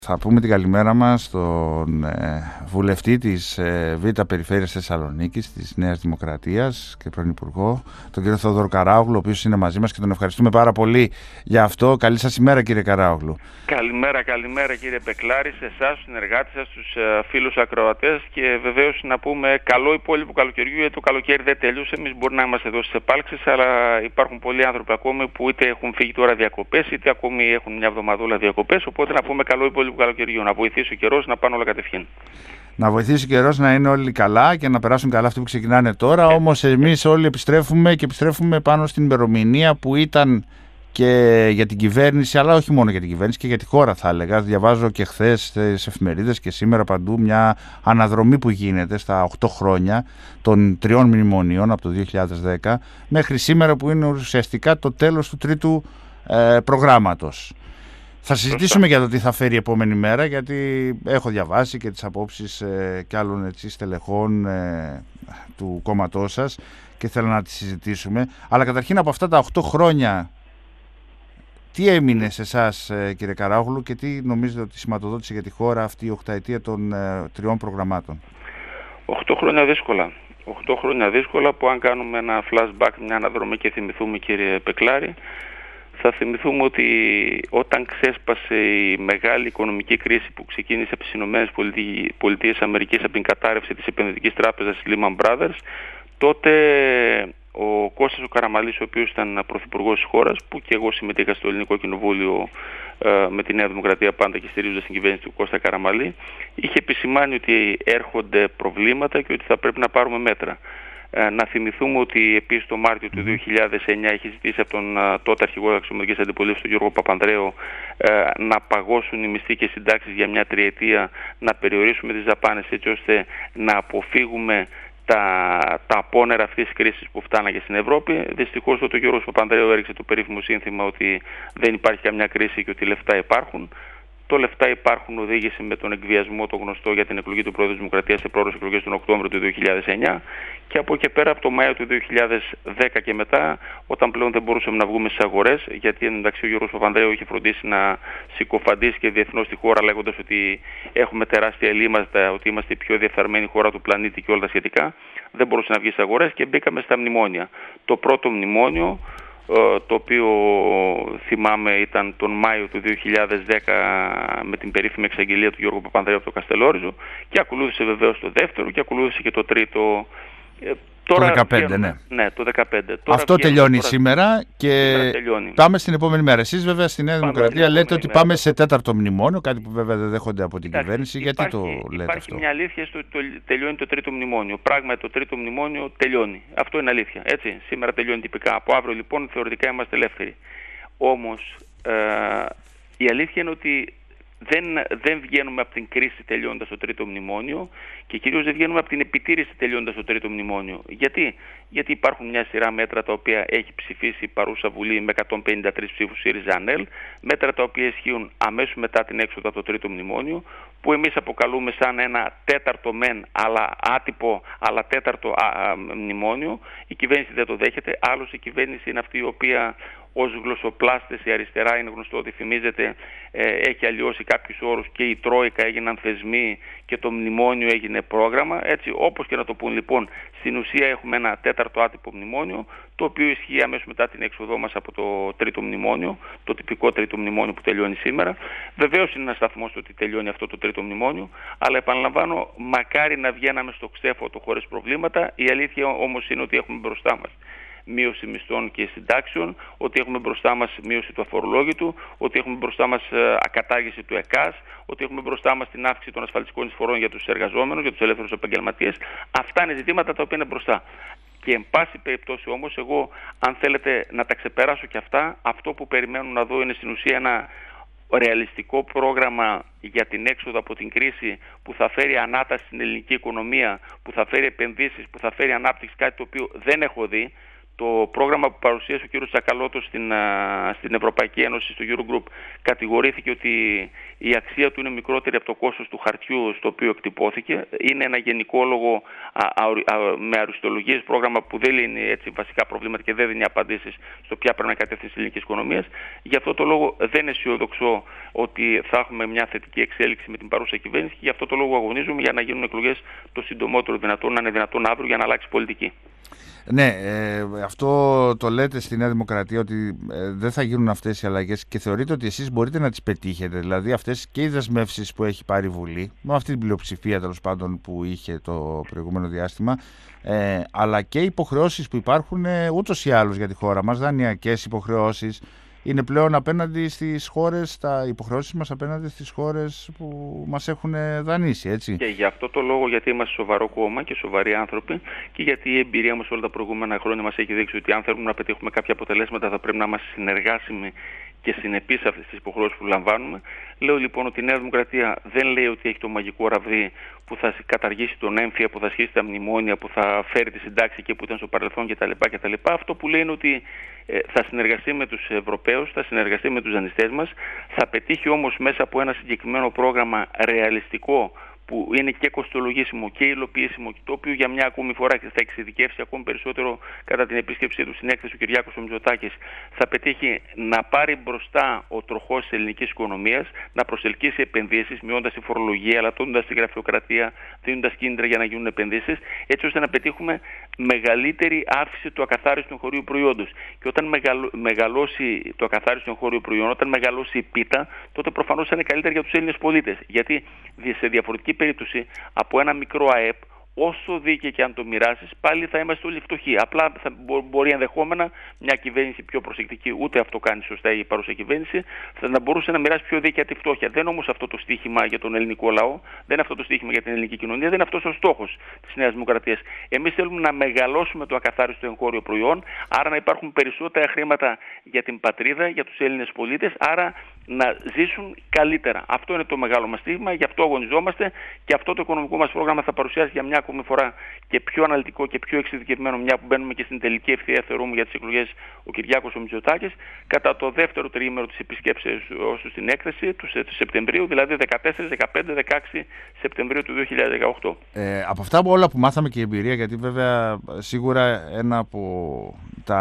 Θα πούμε την καλημέρα μας στον βουλευτή της Β' Περιφέρειας Θεσσαλονίκης, της Νέας Δημοκρατίας και πρώην Υπουργό, τον κύριο Θόδωρο Καράογλου, ο οποίος είναι μαζί μας και τον ευχαριστούμε πάρα πολύ για αυτό. Καλή σας ημέρα, κύριε Καράογλου. Καλημέρα κύριε Πεκλάρη, σε εσάς, στους συνεργάτες σας, στους φίλους ακροατές, και βεβαίως να πούμε καλό υπόλοιπο καλοκαιριού, γιατί το καλοκαίρι δεν τέλειωσε. Εμείς μπορεί να είμαστε εδώ στις επάλξεις, αλλά υπάρχουν πολλοί άνθρωποι ακόμη που είτε έχουν φύγει τώρα διακοπές, είτε ακόμη έχουν μια εβδομαδούλα διακοπές. Οπότε να πούμε καλό υπόλοιπο καλοκαιριού, να βοηθήσει ο καιρός να πάνε όλα κατευθείαν. Να βοηθήσει ο καιρός να είναι όλοι καλά και να περάσουν καλά αυτοί που ξεκινάνε τώρα. Όμως εμείς όλοι επιστρέφουμε πάνω στην ημερομηνία που ήταν και για την κυβέρνηση, αλλά όχι μόνο για την κυβέρνηση και για τη χώρα, θα έλεγα. Διαβάζω και χθες στις εφημερίδες και σήμερα παντού μια αναδρομή που γίνεται στα 8 χρόνια των 3 μνημονίων από το 2010 μέχρι σήμερα, που είναι ουσιαστικά το τέλος του τρίτου προγράμματος. Θα συζητήσουμε για το τι θα φέρει η επόμενη μέρα, γιατί έχω διαβάσει και τις απόψεις και άλλων στελεχών του κόμματός σας και θέλω να τις συζητήσουμε. Αλλά καταρχήν, από αυτά τα 8 χρόνια, τι έμεινε σε εσάς, κύριε Καράογλου, και τι νομίζετε ότι σηματοδότησε για τη χώρα αυτή η οκταετία των 3 προγραμμάτων? 8 χρόνια δύσκολα. 8 χρόνια δύσκολα που, αν κάνουμε ένα flashback, μια αναδρομή και θυμηθούμε, κύριε Πεκλάρη, θα θυμηθούμε ότι όταν ξέσπασε η μεγάλη οικονομική κρίση που ξεκίνησε από τις ΗΠΑ από την κατάρρευση της επενδυτικής τράπεζας Lehman Brothers, τότε ο Κώστας ο Καραμαλής, ο οποίος ήταν πρωθυπουργός της χώρας, που και εγώ συμμετείχα στο Ελληνικό Κοινοβούλιο με τη Νέα Δημοκρατία πάντα και στηρίζοντας την κυβέρνηση του Κώστα Καραμαλή, είχε επισημάνει ότι έρχονται προβλήματα και ότι θα πρέπει να πάρουμε μέτρα. Να θυμηθούμε ότι επίσης το Μάρτιο του 2009 είχε ζητήσει από τον τότε αρχηγό αξιωματικής αντιπολίτευσης, τον Γιώργο Παπανδρέου, να παγώσουν οι μισθοί και συντάξεις για μια τριετία, να περιορίσουμε τις δαπάνες έτσι ώστε να αποφύγουμε τα απόνερα αυτής της κρίσης που φτάναγε στην Ευρώπη. Δυστυχώς τότε ο Γιώργος Παπανδρέου έριξε το περίφημο σύνθημα ότι δεν υπάρχει καμιά κρίση και ότι λεφτά υπάρχουν. Το λεφτά υπάρχουν οδήγησε με τον εκβιασμό το γνωστό για την εκλογή του Πρόεδρου της Δημοκρατίας σε πρόορες εκλογές τον Οκτώβριο του 2009, και από εκεί πέρα, από το Μάιο του 2010 και μετά, όταν πλέον δεν μπορούσαμε να βγούμε στις αγορές, γιατί εντάξει ο Γιώργος Παπανδρέου είχε φροντίσει να συκοφαντήσει και διεθνώς τη χώρα λέγοντας ότι έχουμε τεράστια ελλείμματα, ότι είμαστε η πιο διεφθαρμένη χώρα του πλανήτη και όλα τα σχετικά, δεν μπορούσε να βγει στις αγορές και μπήκαμε στα μνημόνια. Το πρώτο μνημόνιο, το οποίο θυμάμαι ήταν τον Μάιο του 2010 με την περίφημη εξαγγελία του Γιώργου Παπανδρέου από το Καστελόριζο, και ακολούθησε βεβαίως το δεύτερο και ακολούθησε και το τρίτο. Τώρα, το 2015, ναι. Ναι, το 2015. Αυτό τελειώνει σήμερα και πάμε στην επόμενη μέρα. Εσείς βέβαια στη Νέα Δημοκρατία λέτε ότι πάμε σε 4ο μνημόνιο, κάτι που βέβαια δεν δέχονται από την κυβέρνηση. Γιατί το λέτε αυτό? Υπάρχει μια αλήθεια στο ότι τελειώνει το 3ο μνημόνιο. Πράγματι το 3ο μνημόνιο τελειώνει. Αυτό είναι αλήθεια. Έτσι. Σήμερα τελειώνει τυπικά. Από αύριο λοιπόν θεωρητικά είμαστε ελεύθεροι. Όμως η αλήθεια είναι ότι δεν βγαίνουμε από την κρίση τελειώντας το 3ο μνημόνιο, και κυρίως δεν βγαίνουμε από την επιτήρηση τελειώντας το 3ο μνημόνιο. Γιατί υπάρχουν μια σειρά μέτρα τα οποία έχει ψηφίσει η παρούσα Βουλή με 153 ψήφους ΣΥΡΙΖΑ-ΑΝΕΛ, μέτρα τα οποία ισχύουν αμέσως μετά την έξοδο από το 3ο μνημόνιο, που εμείς αποκαλούμε σαν ένα τέταρτο μεν αλλά άτυπο αλλά τέταρτο μνημόνιο. Η κυβέρνηση δεν το δέχεται. Άλλωστε η κυβέρνηση είναι αυτή η οποία ως γλωσσοπλάστες η αριστερά, είναι γνωστό ότι θυμίζεται, έχει αλλοιώσει κάποιους όρους, και η Τρόικα έγιναν θεσμοί και το μνημόνιο έγινε πρόγραμμα. Έτσι, όπως και να το πούν λοιπόν, στην ουσία έχουμε ένα τέταρτο άτυπο μνημόνιο, το οποίο ισχύει αμέσως μετά την έξοδό μας από το 3ο μνημόνιο, το τυπικό 3ο μνημόνιο που τελειώνει σήμερα. Βεβαίως είναι ένα σταθμός το ότι τελειώνει αυτό το 3ο μνημόνιο, αλλά επαναλαμβάνω, μακάρι να βγαίναμε στο ξέφωτο χωρίς προβλήματα. Η αλήθεια όμως είναι ότι έχουμε μπροστά μας μείωση μισθών και συντάξεων, ότι έχουμε μπροστά μας μείωση του αφορολόγητου, ότι έχουμε μπροστά μας ακατάργηση του ΕΚΑΣ, ότι έχουμε μπροστά μας την αύξηση των ασφαλιστικών εισφορών για τους εργαζόμενους, για τους ελεύθερους επαγγελματίες. Αυτά είναι ζητήματα τα οποία είναι μπροστά. Και εν πάση περιπτώσει όμως, εγώ αν θέλετε να τα ξεπεράσω και αυτά, αυτό που περιμένω να δω είναι στην ουσία ένα ρεαλιστικό πρόγραμμα για την έξοδο από την κρίση, που θα φέρει ανάταση στην ελληνική οικονομία, που θα φέρει επενδύσεις, που θα φέρει ανάπτυξη, κάτι το οποίο δεν έχω δει. το πρόγραμμα που παρουσίασε ο κ. Τσακαλώτος στην Ευρωπαϊκή Ένωση, στο Eurogroup, κατηγορήθηκε ότι η αξία του είναι μικρότερη από το κόστος του χαρτιού στο οποίο εκτυπώθηκε. Είναι ένα γενικόλογο με αριστολογίες πρόγραμμα που δεν λύνει έτσι βασικά προβλήματα και δεν δίνει απαντήσεις στο ποια πρέπει να κατεύθυνση της ελληνικής οικονομίας. Γι' αυτό το λόγο δεν αισιοδοξώ ότι θα έχουμε μια θετική εξέλιξη με την παρούσα κυβέρνηση και γι' αυτό το λόγο αγωνίζουμε για να γίνουν εκλογές το συντομότερο δυνατόν, να είναι δυνατόν αύριο για να αλλάξει πολιτική. Ναι, αυτό το λέτε στη Νέα Δημοκρατία ότι δεν θα γίνουν αυτές οι αλλαγές και θεωρείτε ότι εσείς μπορείτε να τις πετύχετε. Δηλαδή αυτές και οι δεσμεύσεις που έχει πάρει η Βουλή, με αυτή την πλειοψηφία τέλος πάντων που είχε το προηγούμενο διάστημα, αλλά και οι υποχρεώσεις που υπάρχουν ούτως ή άλλως για τη χώρα μας, δανειακές υποχρεώσεις, είναι πλέον απέναντι στις χώρες, τα υποχρεώσεις μας απέναντι στις χώρες που μας έχουν δανείσει, έτσι. Και για αυτό το λόγο, γιατί είμαστε σοβαρό κόμμα και σοβαροί άνθρωποι και γιατί η εμπειρία μας όλα τα προηγούμενα χρόνια μας έχει δείξει ότι αν θέλουμε να πετύχουμε κάποια αποτελέσματα θα πρέπει να είμαστε συνεργάσιμοι και συνεπείς σε αυτές τις υποχρεώσεις που λαμβάνουμε. Λέω λοιπόν ότι η Νέα Δημοκρατία δεν λέει ότι έχει το μαγικό ραβδί που θα καταργήσει τον έμφυα, που θα σχίσει τα μνημόνια, που θα φέρει τη συντάξη και που ήταν στο παρελθόν κτλ. Αυτό που λέει είναι ότι θα συνεργαστεί με τους Ευρωπαίους, θα συνεργαστεί με τους δανειστές μας, θα πετύχει όμως μέσα από ένα συγκεκριμένο πρόγραμμα ρεαλιστικό που είναι και κοστολογήσιμο και υλοποιήσιμο, το οποίο για μια ακόμη φορά και θα εξειδικεύσει ακόμη περισσότερο κατά την επίσκεψή του στην έκθεση του Κυριάκος ο Μητσοτάκης, θα πετύχει να πάρει μπροστά ο τροχός της ελληνικής οικονομίας, να προσελκύσει επενδύσεις, μειώντας τη φορολογία, ελαττώνοντας τη γραφειοκρατία, δίνοντας κίνητρα για να γίνουν επενδύσεις, έτσι ώστε να πετύχουμε μεγαλύτερη αύξηση του ακαθάριστου εγχωρίου προϊόντος. Και όταν μεγαλώσει το ακαθάριστο εγχώριο προϊόν, όταν μεγαλώσει η πίτα, τότε προφανώς θα είναι καλύτερα για τους Έλληνες πολίτες. Γιατί σε διαφορετική περίπτωση από ένα μικρό ΑΕΠ, όσο δίκαια και αν το μοιράσεις, πάλι θα είμαστε όλοι φτωχοί. Απλά θα μπορεί ενδεχόμενα μια κυβέρνηση πιο προσεκτική, ούτε αυτό κάνει σωστά η παρούσα κυβέρνηση, θα μπορούσε να μοιράσει πιο δίκαια τη φτώχεια. Δεν είναι όμως αυτό το στίχημα για τον ελληνικό λαό, δεν είναι αυτό το στίχημα για την ελληνική κοινωνία, δεν είναι αυτός ο στόχος της Νέας Δημοκρατίας. Εμείς θέλουμε να μεγαλώσουμε το ακαθάριστο εγχώριο προϊόν, άρα να υπάρχουν περισσότερα χρήματα για την πατρίδα, για τους Έλληνες πολίτες, άρα να ζήσουν καλύτερα. Αυτό είναι το μεγάλο μας στίχημα, γι' αυτό αγωνιζόμαστε και αυτό το οικονομικό μας πρόγραμμα θα παρουσιάσει για μια ακόμη φορά και πιο αναλυτικό και πιο εξειδικευμένο, μια που μπαίνουμε και στην τελική ευθεία θεωρούμε για τις εκλογές ο Κυριάκος ο Μητσοτάκης, κατά το δεύτερο τριήμερο της επισκέψεως του στην έκθεση του Σεπτεμβρίου, δηλαδή 14, 15, 16 Σεπτεμβρίου του 2018. Από αυτά όλα που μάθαμε και η εμπειρία, γιατί βέβαια σίγουρα ένα από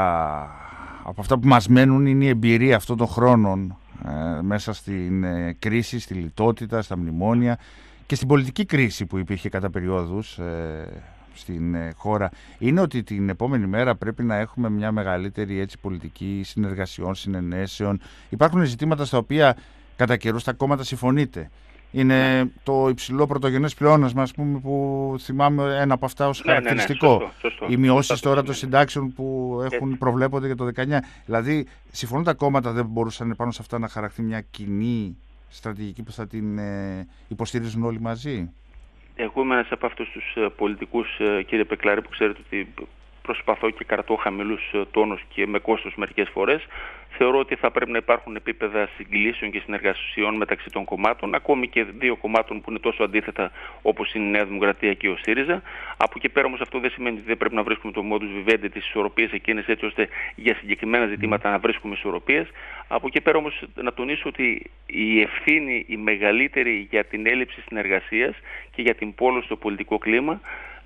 αυτά που μας μένουν είναι η εμπειρία αυτών των χρόνων μέσα στην κρίση, στη λιτότητα, στα μνημόνια και στην πολιτική κρίση που υπήρχε κατά περιόδους στην χώρα, είναι ότι την επόμενη μέρα πρέπει να έχουμε μια μεγαλύτερη πολιτική συνεργασιών, συνενέσεων. Υπάρχουν ζητήματα στα οποία κατά καιρούς τα κόμματα συμφωνείτε. Είναι το υψηλό πρωτογενές πλεόνασμα, ας πούμε, που θυμάμαι ένα από αυτά ως χαρακτηριστικό. Σωστό. Οι μειώσεις τώρα των συντάξεων που προβλέπονται για το 19. Δηλαδή, συμφωνούν τα κόμματα, δεν μπορούσαν πάνω σε αυτά να χαραχθεί μια κοινή στρατηγική που θα την υποστηρίζουν όλοι μαζί. Εγώ είμαι ένας από αυτούς τους πολιτικούς, κύριε Πεκλάρη, που ξέρετε ότι προσπαθώ και κρατώ χαμηλούς τόνους και με κόστος μερικές φορές. Θεωρώ ότι θα πρέπει να υπάρχουν επίπεδα συγκλήσεων και συνεργασιών μεταξύ των κομμάτων, ακόμη και δύο κομμάτων που είναι τόσο αντίθετα όπως είναι η Νέα Δημοκρατία και ο ΣΥΡΙΖΑ. Από εκεί πέρα όμως αυτό δεν σημαίνει ότι δεν πρέπει να βρίσκουμε το modus vivendi, τις ισορροπίες εκείνες, έτσι ώστε για συγκεκριμένα ζητήματα να βρίσκουμε ισορροπίες. Από εκεί πέρα όμως να τονίσω ότι η ευθύνη η μεγαλύτερη για την έλλειψη συνεργασίας και για την πόλωση στο πολιτικό κλίμα,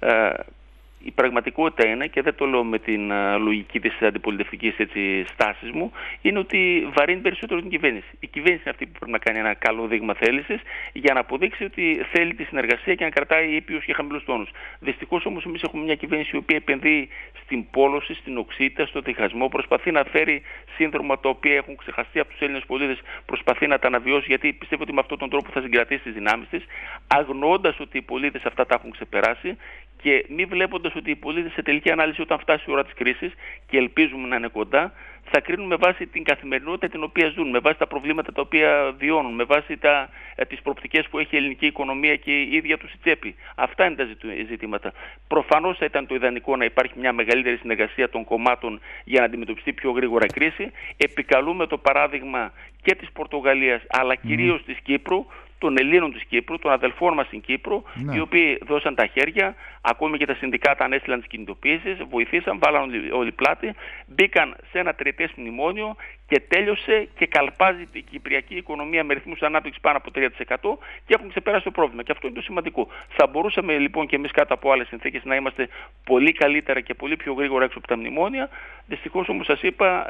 η πραγματικότητα είναι, και δεν το λέω με την λογική της αντιπολιτευτικής στάσης μου, είναι ότι βαρύνει περισσότερο την κυβέρνηση. Η κυβέρνηση είναι αυτή που πρέπει να κάνει ένα καλό δείγμα θέλησης για να αποδείξει ότι θέλει τη συνεργασία και να κρατάει ήπιους και χαμηλούς τόνους. Δυστυχώς όμως εμείς έχουμε μια κυβέρνηση η οποία επενδύει στην πόλωση, στην οξύτητα, στο διχασμό, προσπαθεί να φέρει σύνδρομα τα οποία έχουν ξεχαστεί από τους Έλληνες πολίτες, προσπαθεί να τα αναβιώσει, γιατί πιστεύω ότι με αυτόν τον τρόπο θα συγκρατήσει τις δυνάμεις της, αγνοώντας ότι οι πολίτες αυτά τα έχουν ξεπεράσει και μη βλέποντας ότι οι πολίτες σε τελική ανάλυση, όταν φτάσει η ώρα της κρίσης και ελπίζουμε να είναι κοντά, θα κρίνουν με βάση την καθημερινότητα την οποία ζουν, με βάση τα προβλήματα τα οποία βιώνουν, με βάση τις προοπτικές που έχει η ελληνική οικονομία και η ίδια τους η τσέπη. Αυτά είναι τα ζητήματα. Προφανώς θα ήταν το ιδανικό να υπάρχει μια μεγαλύτερη συνεργασία των κομμάτων για να αντιμετωπιστεί πιο γρήγορα κρίση. Επικαλούμε το παράδειγμα και της Πορτογαλίας αλλά κυρίως της Κύπρου, των Ελλήνων της Κύπρου, των αδελφών μας στην Κύπρο, οι οποίοι δώσαν τα χέρια, ακόμη και τα συνδικάτα ανέστηλαν τις κινητοποίησεις, βοηθήσαν, βάλαν όλοι πλάτη, μπήκαν σε ένα τριετές μνημόνιο και τέλειωσε και καλπάζει η κυπριακή οικονομία με ρυθμούς ανάπτυξης πάνω από 3% και έχουν ξεπεράσει το πρόβλημα. Και αυτό είναι το σημαντικό. Θα μπορούσαμε λοιπόν και εμείς κάτω από άλλες συνθήκες να είμαστε πολύ καλύτερα και πολύ πιο γρήγορα έξω από τα μνημόνια. Δυστυχώς όμως σας είπα,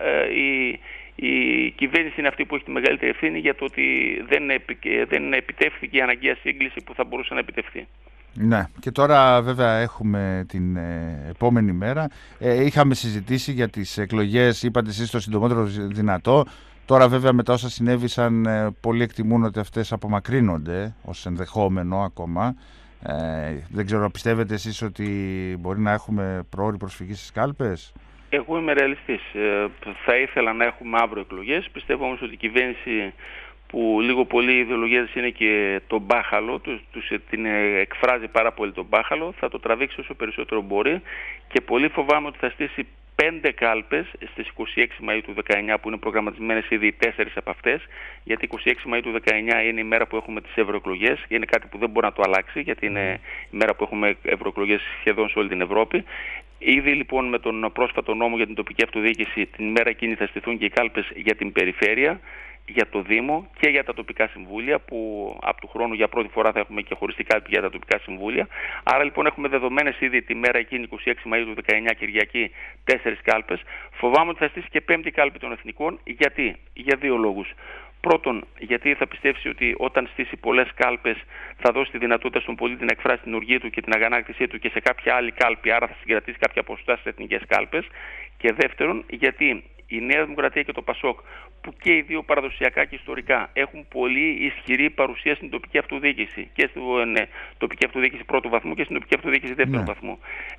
η κυβέρνηση είναι αυτή που έχει τη μεγαλύτερη ευθύνη για το ότι δεν επιτεύχθηκε η αναγκαία σύγκληση που θα μπορούσε να επιτευχθεί. Ναι, και τώρα βέβαια έχουμε την επόμενη μέρα. Είχαμε συζητήσει για τις εκλογές, είπατε εσείς το συντομότερο δυνατό. Τώρα βέβαια μετά όσα συνέβησαν, πολλοί εκτιμούν ότι αυτές απομακρύνονται ως ενδεχόμενο ακόμα. Δεν ξέρω, πιστεύετε εσείς ότι μπορεί να έχουμε πρόωρη προσφυγή στις κάλπες? Εγώ είμαι ρεαλιστής. Θα ήθελα να έχουμε αύριο εκλογές. Πιστεύω όμως ότι η κυβέρνηση, που λίγο πολύ η ιδεολογία της είναι και το μπάχαλο, την εκφράζει πάρα πολύ το μπάχαλο, θα το τραβήξει όσο περισσότερο μπορεί και πολύ φοβάμαι ότι θα στήσει 5 κάλπες στις 26 Μαΐου του 19, που είναι προγραμματισμένες ήδη 4 από αυτές, γιατί 26 Μαΐου του 19 είναι η μέρα που έχουμε τις ευρωεκλογές, είναι κάτι που δεν μπορεί να το αλλάξει, γιατί είναι η μέρα που έχουμε ευρωεκλογές σχεδόν σε όλη την Ευρώπη. Ήδη λοιπόν με τον πρόσφατο νόμο για την τοπική αυτοδιοίκηση, την μέρα εκείνη θα στηθούν και οι κάλπες για την περιφέρεια, για το Δήμο και για τα τοπικά συμβούλια, που από του χρόνου για πρώτη φορά θα έχουμε και χωριστή κάλπη για τα τοπικά συμβούλια. Άρα λοιπόν έχουμε δεδομένες ήδη τη μέρα εκείνη 26 Μαΐου του 19 Κυριακή 4 κάλπες. Φοβάμαι ότι θα στήσει και 5η κάλπη των εθνικών. Γιατί? Για 2 λόγους. Πρώτον, γιατί θα πιστεύσει ότι όταν στήσει πολλές κάλπες θα δώσει τη δυνατότητα στον πολίτη να εκφράσει την οργή του και την αγανάκτησή του και σε κάποια άλλη κάλπη, άρα θα συγκρατήσει κάποια ποσοστά στις εθνικές κάλπες. Και δεύτερον, γιατί η Νέα Δημοκρατία και το ΠΑΣΟΚ, που και οι δύο παραδοσιακά και ιστορικά έχουν πολύ ισχυρή παρουσία στην τοπική αυτοδιοίκηση, και στην τοπική αυτοδιοίκηση πρώτου βαθμού και στην τοπική αυτοδιοίκηση δεύτερου βαθμού,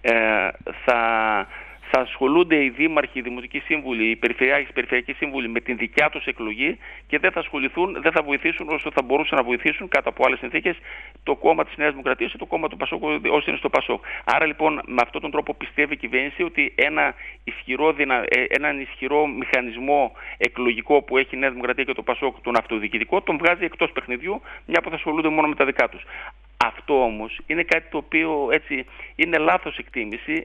θα ασχολούνται οι δήμαρχοι, οι δημοτικοί σύμβουλοι, οι περιφερειακοί σύμβουλοι με την δικιά τους εκλογή και δεν θα βοηθήσουν όσο θα μπορούσαν να βοηθήσουν κατά από άλλες συνθήκες το κόμμα της Νέας Δημοκρατίας ή το κόμμα του ΠΑΣΟΚ όσο είναι στο ΠΑΣΟΚ. Άρα λοιπόν με αυτόν τον τρόπο πιστεύει η κυβέρνηση ότι έναν ισχυρό μηχανισμό εκλογικό που έχει η Νέα Δημοκρατία και το ΠΑΣΟΚ, τον αυτοδιοικητικό, τον βγάζει εκτός παιχνιδιού, μια που θα ασχολούνται μόνο με τα δικά τους. Αυτό όμως είναι κάτι το οποίο έτσι είναι λάθος εκτίμηση.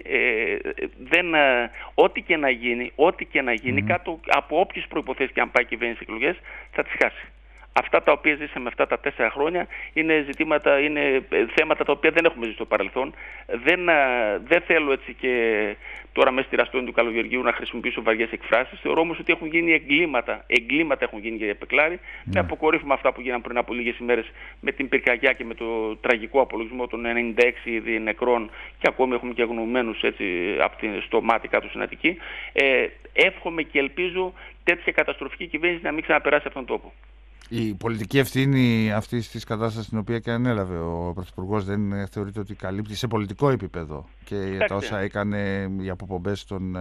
Ό,τι και να γίνει, κάτω από όποιες προϋποθέσεις και αν πάει η κυβέρνηση εκλογές, θα τις χάσει. Αυτά τα οποία ζήσαμε αυτά τα 4 χρόνια είναι θέματα τα οποία δεν έχουμε ζήσει στο παρελθόν. Δεν θέλω έτσι και τώρα μέσα στη ραστόνη του Καλογεωργίου να χρησιμοποιήσω βαριές εκφράσεις. Θεωρώ όμως ότι έχουν γίνει εγκλήματα έχουν γίνει για Πεκλάρη, με αποκορύφωμα αυτά που γίνανε πριν από λίγες ημέρες με την πυρκαγιά και με το τραγικό απολογισμό των 96 ήδη νεκρών, και ακόμη έχουμε και αγνοωμένους στο μάτι κάτω στην Αττική. Εύχομαι και ελπίζω τέτοια καταστροφική κυβέρνηση να μην ξαναπεράσει αυτόν τον τόπο. Η πολιτική ευθύνη αυτή τη κατάσταση την οποία και ανέλαβε ο Πρωθυπουργός δεν θεωρείται ότι καλύπτει σε πολιτικό επίπεδο και τα όσα έκανε οι αποπομπές των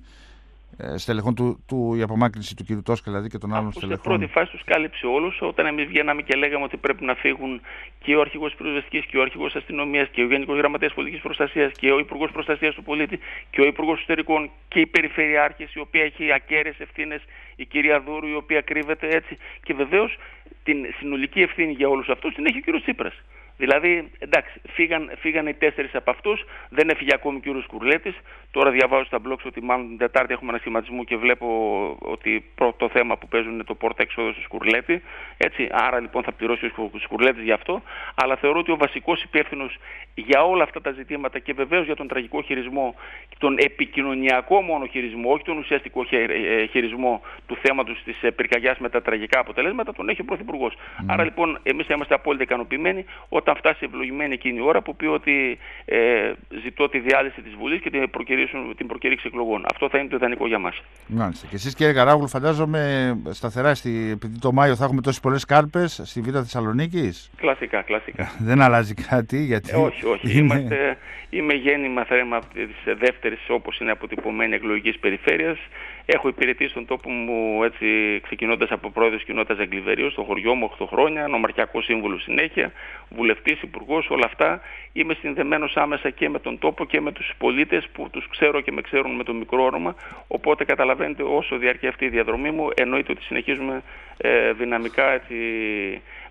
στελεχών η απομάκρυνση του κ. Τόσκα δηλαδή και των άλλων στελεχών? Σε πρώτη φάση τους κάλυψε όλους. Όταν εμείς βγαίναμε και λέγαμε ότι πρέπει να φύγουν και ο αρχηγός της πυροσβεστικής και ο αρχηγός αστυνομίας και ο Γενικός Γραμματέας Πολιτικής Προστασίας και ο Υπουργός Προστασίας του Πολίτη και ο Υπουργός Εσωτερικών και η Περιφερειάρχης, η οποία έχει ακέραιες ευθύνες, η κυρία Δούρου, η οποία κρύβεται έτσι, και βεβαίως την συνολική ευθύνη για όλους αυτούς την έχει ο κ. Τσίπρας. Δηλαδή, εντάξει, φύγανε οι 4 από αυτούς, δεν έφυγε ακόμη ο κ. Σκουρλέτης. Τώρα διαβάζω στα blogs ότι μάλλον την Τετάρτη έχουμε ένα σχηματισμό και βλέπω ότι πρώτο θέμα που παίζουν είναι το πόρτα εξόδου του Σκουρλέτη. Έτσι, άρα λοιπόν θα πληρώσει ο Σκουρλέτης γι' αυτό. Αλλά θεωρώ ότι ο βασικός υπεύθυνος για όλα αυτά τα ζητήματα και βεβαίως για τον τραγικό χειρισμό, τον επικοινωνιακό μόνο χειρισμό, όχι τον ουσιαστικό χειρισμό του θέματος της πυρκαγιάς με τα τραγικά αποτελέσματα, τον έχει ο Πρωθυπουργός. Άρα λοιπόν εμείς είμαστε απόλυτα ικανοποιημένοι όταν φτάσει η ευλογημένη εκείνη η ώρα που πει ότι ζητώ τη διάλυση της Βουλής και την προκήρυξη εκλογών. Αυτό θα είναι το ιδανικό για μας. Μάλιστα. Και εσείς, κύριε Καράγουλου, φαντάζομαι σταθερά, επειδή το Μάιο θα έχουμε τόσες πολλές κάλπες στη Β' Θεσσαλονίκης. Κλασικά. Δεν αλλάζει κάτι? Γιατί όχι. Είμαι γέννημα θέμα της δεύτερης, όπως είναι αποτυπωμένη, εκλογικής περιφέρειας. Έχω υπηρετήσει στον τόπο μου έτσι, ξεκινώντας από πρόεδρος κοινότητας Εγκλιβερίου, στο χωριό μου 8 χρόνια, νομαρχιακό σύμβουλο συνέχεια, βουλευτής, υπουργός, όλα αυτά. Είμαι συνδεμένος άμεσα και με τον τόπο και με τους πολίτες που τους ξέρω και με ξέρουν με το μικρό όνομα. Οπότε καταλαβαίνετε, όσο διαρκεί αυτή η διαδρομή μου, εννοείται ότι συνεχίζουμε δυναμικά έτσι,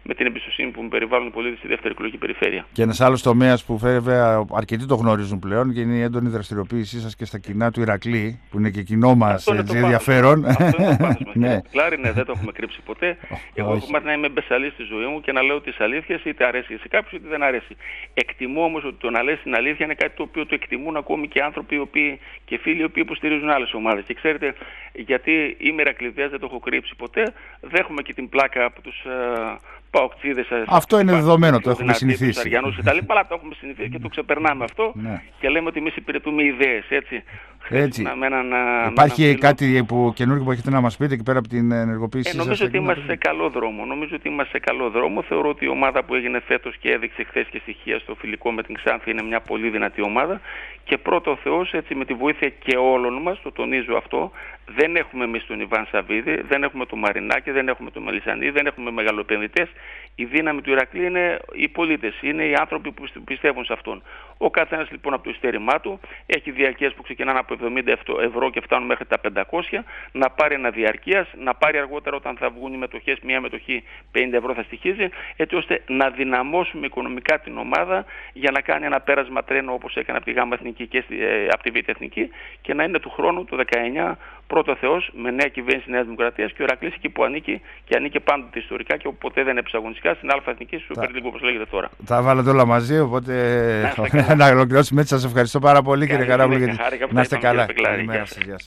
με την εμπιστοσύνη που με περιβάλλουν οι πολίτες στη δεύτερη εκλογική περιφέρεια. Και ένας άλλος τομέας που βέβαια αρκετοί το γνωρίζουν πλέον και είναι η έντονη δραστηριοποίησή σας και στα κοινά του Ηρακλή, που είναι και κοινό μας ενδιαφέρον. Αυτό είναι το πάθος μας. Ναι. Κλάρι, ναι, δεν το έχουμε κρύψει ποτέ. Εγώ έχω μάθει να είμαι μπεσαλής στη ζωή μου και να λέω τις αλήθειες, είτε αρέσει σε κάποιους είτε δεν αρέσει. Εκτιμώ όμως ότι το να λες την αλήθεια είναι κάτι το οποίο το εκτιμούν ακόμη και άνθρωποι και φίλοι οι οποίοι υποστηρίζουν άλλες ομάδες. Και ξέρετε, γιατί είμαι Ηρακληδέας, δεν το έχω κρύψει ποτέ, δέχομαι και την πλάκα από τους παοκτσίδες. Αυτό είναι δεδομένο, το έχουμε συνηθίσει. Αριανούς κτλ. Αλλά το έχουμε συνηθίσει και το ξεπερνάμε αυτό και λέμε ότι εμείς υπηρετούμε ιδέες, έτσι. Υπάρχει κάτι καινούργιο που έχετε να μας πείτε και πέρα από την ενεργοποίηση σας? Νομίζω ότι είμαστε σε καλό δρόμο. Θεωρώ ότι η ομάδα που έγινε φέτος και έδειξε χθες και στοιχεία στο φιλικό με την Ξάνθη είναι μια πολύ δυνατή ομάδα. Και πρώτο ο Θεός, έτσι, με τη βοήθεια και όλων μας, το τονίζω αυτό, δεν έχουμε εμείς τον Ιβάν Σαββίδη, δεν έχουμε τον Μαρινάκη, δεν έχουμε τον Μελισσανίδη, δεν έχουμε μεγαλοεπενδυτές. Η δύναμη του Ηρακλή είναι οι πολίτες, είναι οι άνθρωποι που πιστεύουν σε αυτόν. Ο καθένας λοιπόν από το ειστέρημά του έχει διαρκείας που ξεκινάνε από 70 ευρώ και φτάνουν μέχρι τα 500, να πάρει ένα διαρκείας, να πάρει αργότερα όταν θα βγουν οι μετοχές, μια μετοχή 50 ευρώ θα στοιχίζει, έτσι ώστε να δυναμώσουμε οικονομικά την ομάδα για να κάνει ένα πέρασμα τρένο όπως έκανε από τη ΓΑΜΑ Εθνική και από τη Β' Εθνική και να είναι του χρόνου, το 19, πρώτο Θεός, με νέα κυβέρνηση Νέας Δημοκρατίας και ο Ηρακλής εκεί που ανήκει και ανήκει πάντοτε ιστορικά και ποτέ δεν έπαιξε αγωνιστικά στην Α' Εθνική Super League όπως λέγεται τώρα. Τα βάλατε όλα μαζί, οπότε να ολοκληρώσουμε έτσι. Σας ευχαριστώ πάρα πολύ, κύριε Καράβουλο, γιατί να είστε καλά.